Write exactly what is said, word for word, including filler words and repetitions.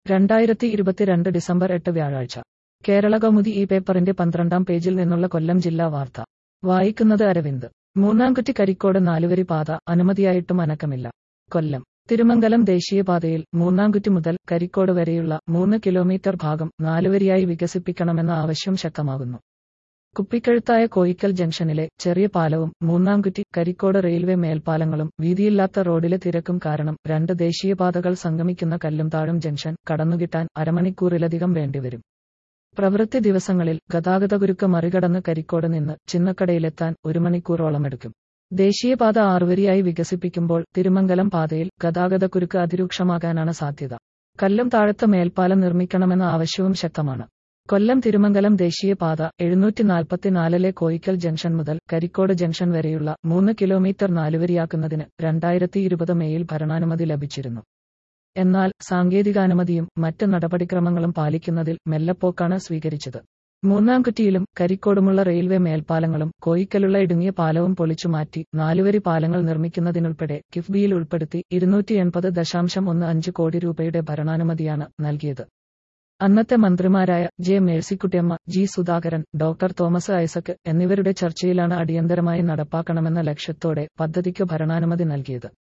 രണ്ടായിരത്തി ഇരുപത്തിരണ്ട് ഡിസംബർ എട്ട് വ്യാഴാഴ്ച കേരളകൗമുദി ഈ പേപ്പറിന്റെ പന്ത്രണ്ടാം പേജിൽ നിന്നുള്ള കൊല്ലം ജില്ലാ വാർത്ത വായിക്കുന്നത് അരവിന്ദ്. മൂന്നാംകുറ്റി കരിക്കോട് നാലുവരി പാത അനുമതിയായിട്ടും അനക്കമില്ല. കൊല്ലം തിരുമംഗലം ദേശീയപാതയിൽ മൂന്നാംകുറ്റി മുതൽ കരിക്കോട് വരെയുള്ള മൂന്ന് കിലോമീറ്റർ ഭാഗം നാലുവരിയായി വികസിപ്പിക്കണമെന്ന ആവശ്യം ശക്തമാകുന്നു. കുപ്പിക്കഴുത്തായ കോയിക്കൽ ജംഗ്ഷനിലെ ചെറിയ പാലവും മൂന്നാംകുറ്റി കരിക്കോട് റെയിൽവേ മേൽപ്പാലങ്ങളും വീതിയില്ലാത്ത റോഡിലെ തിരക്കും കാരണം രണ്ട് ദേശീയപാതകൾ സംഗമിക്കുന്ന കല്ലുംതാഴും ജംഗ്ഷൻ കടന്നുകിട്ടാൻ അരമണിക്കൂറിലധികം വേണ്ടിവരും. പ്രവൃത്തി ദിവസങ്ങളിൽ ഗതാഗതകുരുക്ക് മറികടന്ന് കരിക്കോട് നിന്ന് ചിന്നക്കടയിലെത്താൻ ഒരു മണിക്കൂറോളമെടുക്കും. ദേശീയപാത ആറുവരിയായി വികസിപ്പിക്കുമ്പോൾ തിരുമംഗലം പാതയിൽ ഗതാഗതക്കുരുക്ക് അതിരൂക്ഷമാകാനാണ് സാധ്യത. കല്ലും താഴത്ത് മേൽപ്പാലം നിർമ്മിക്കണമെന്ന ആവശ്യവും ശക്തമാണ്. കൊല്ലം തിരുമംഗലം ദേശീയപാത എഴുന്നൂറ്റി നാൽപ്പത്തിനാലിലെ കോയിക്കൽ ജംഗ്ഷൻ മുതൽ കരിക്കോട് ജംഗ്ഷൻ വരെയുള്ള മൂന്ന് കിലോമീറ്റർ നാലുവരിയാക്കുന്നതിന് രണ്ടായിരത്തി ഇരുപത് മേയിൽ ഭരണാനുമതി ലഭിച്ചിരുന്നു. എന്നാൽ സാങ്കേതികാനുമതിയും മറ്റ് നടപടിക്രമങ്ങളും പാലിക്കുന്നതിൽ മെല്ലെപ്പോക്കാണ് സ്വീകരിച്ചത്. മൂന്നാംകുറ്റിയിലും കരിക്കോടുമുള്ള റെയിൽവേ മേൽപ്പാലങ്ങളും കോയിക്കലുള്ള ഇടുങ്ങിയ പാലവും പൊളിച്ചുമാറ്റി നാലുവരി പാലങ്ങൾ നിർമ്മിക്കുന്നതിനുൾപ്പെടെ കിഫ്ബിയിൽ ഉൾപ്പെടുത്തി ഇരുന്നൂറ്റി എൺപത് ദശാംശം ഒന്ന് അഞ്ച് കോടി രൂപയുടെ ഭരണാനുമതിയാണ് നൽകിയത്. അന്നത്തെ മന്ത്രിമാരായ J Mercykuttyamma, G Sudhakaran, doctor Thomas Isaac എന്നിവരുടെ ചർച്ചയിലാണ് അടിയന്തരമായി നടപ്പാക്കണമെന്ന ലക്ഷ്യത്തോടെ പദ്ധതിക്ക് ഭരണാനുമതി നൽകിയത്.